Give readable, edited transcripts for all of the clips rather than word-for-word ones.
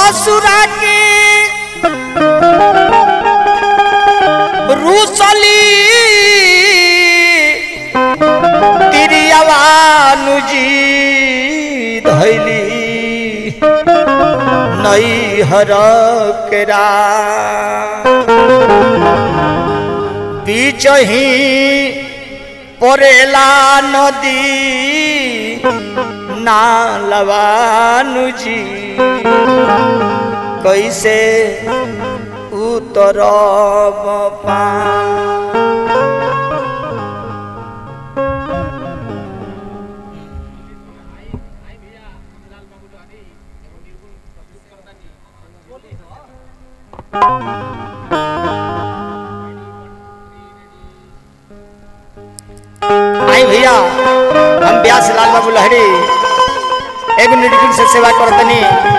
ससुरा के रूसली तिरियावानु जी धैली नई हर केरा बीच ही परेला नदी नालवानु जी कैसे उतरब आई भैया हम व्यास लाल बाबू लहरी एगो निर्गुण से सेवा करतनी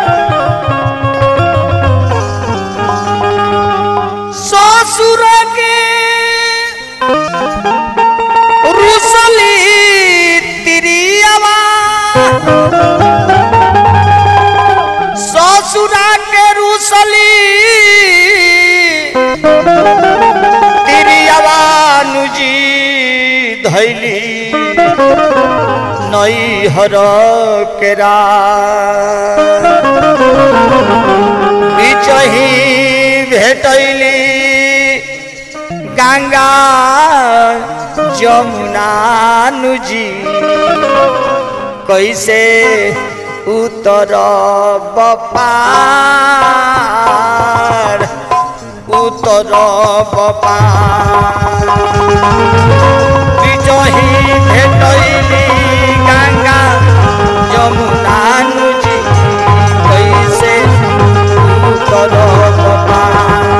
ससुर के रूसली तिरियावा ससुरा के रूसली तिरियावानु जी धैली नई हर केरा बीच ही भेटैली गंगा जमुनानु जी कैसे उतरब पार उतरब पार बीच ही भेटैली गंगा जमुनानु जी कैसे उतरब पार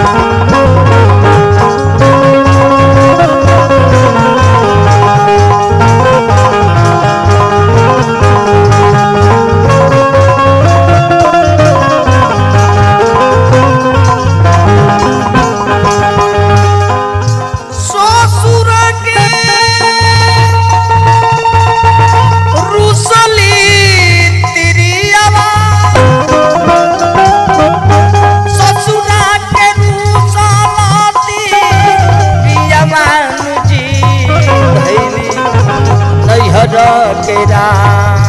केरा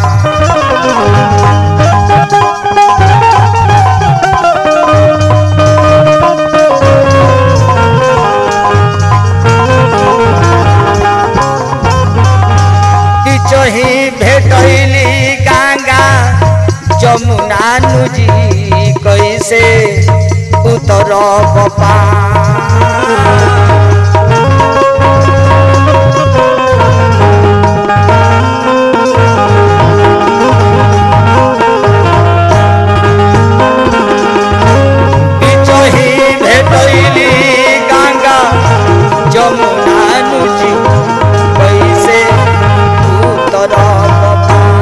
बिचही भेटैली गंगा जमुनानु जी कैसे उतरब पार जमुनानु जी कैसे उतरब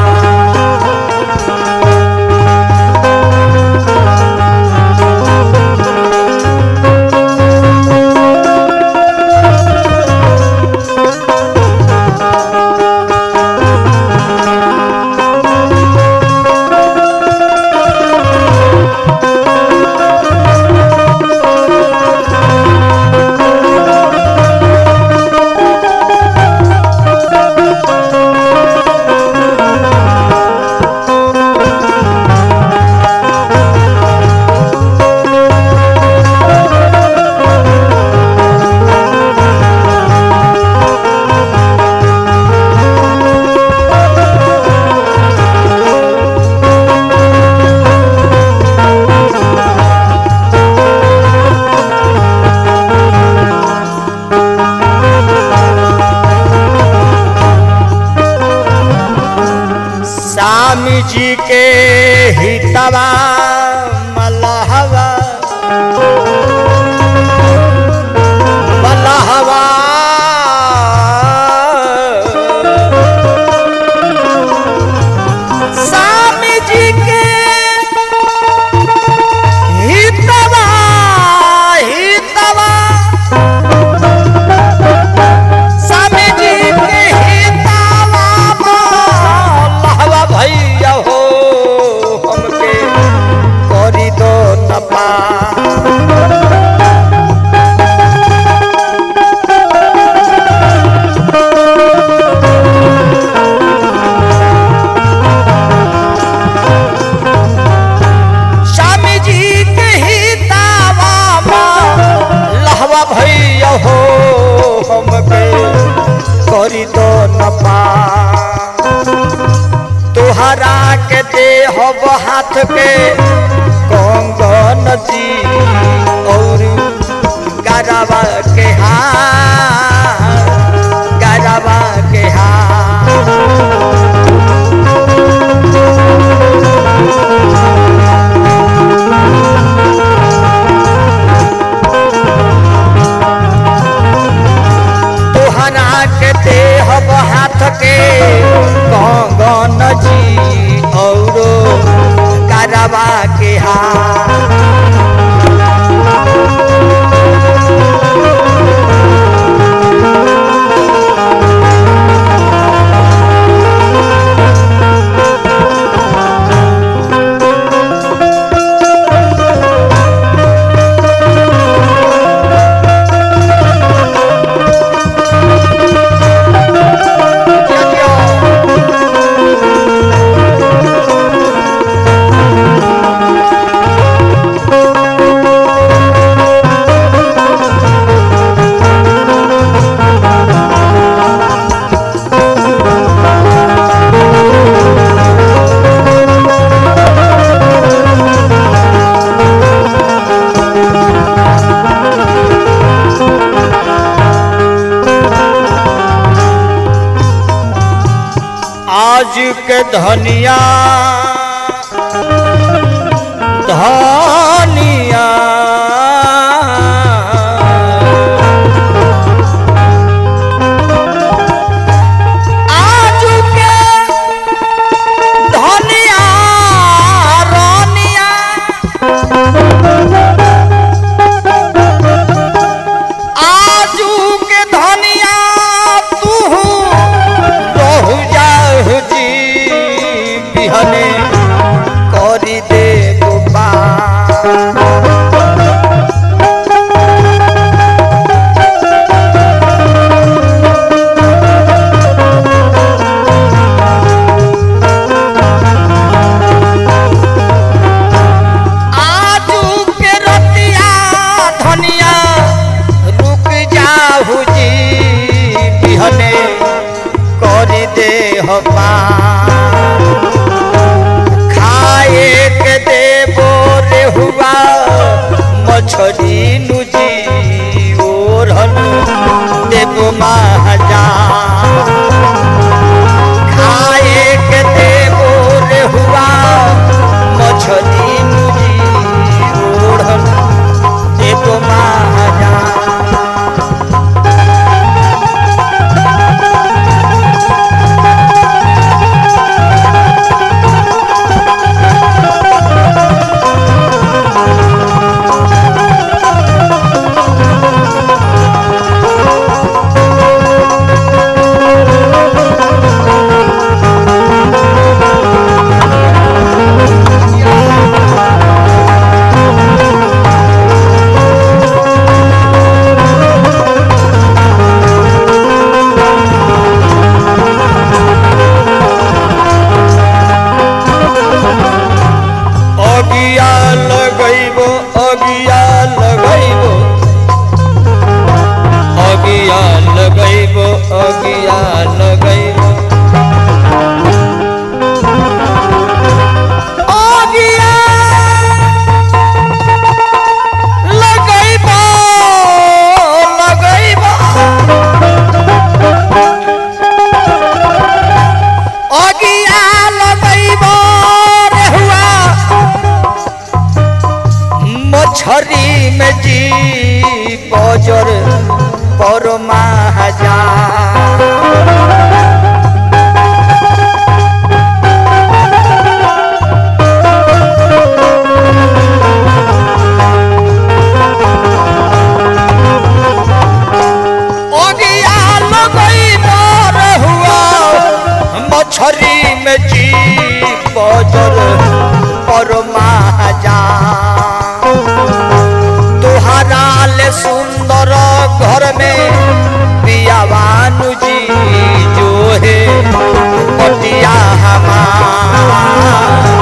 स्वामी जी के हितवा मलहवा मलहवा स्वामी जी के हितवा हितवा स्वामी जी के हितवा मलहवा भैया हो हमके हाथ के कंगन जी और गरबा के हार गरबा के हार तोहरा के देह हाथ के कंगन जी और गरबा के हार आज के धनिया धनिया आज के धनिया रानिया आज के धनिया तू रहु जाहु जी बिहने करी दे खाए के देबो रे हुआ मछली नुजी ओढ़न देबो महाजा खाए के देबो रे हुआ मछली नुजी ओढ़न देबो महाजा छरी में जी बजर पर महाजा मछरी में जी बजर पर महाजा तुहरा ले सुंदर घर में पियावानु जी जो है पटिया हमार